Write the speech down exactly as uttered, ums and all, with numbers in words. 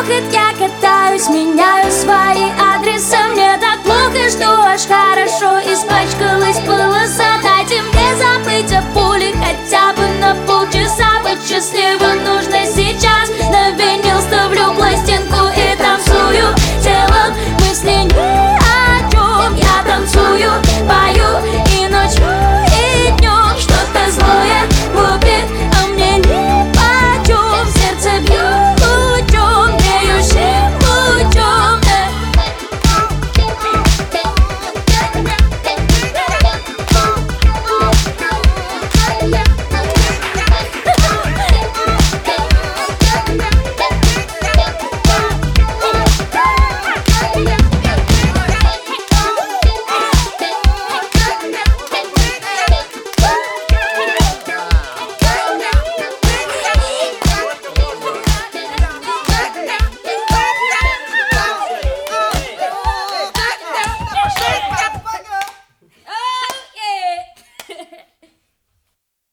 год я катаюсь, меняю свои адреса. Мне так плохо, что аж хорошо испачкалась полоса. Дайте мне забыть о пуле хотя бы на полчаса, быть счастливым.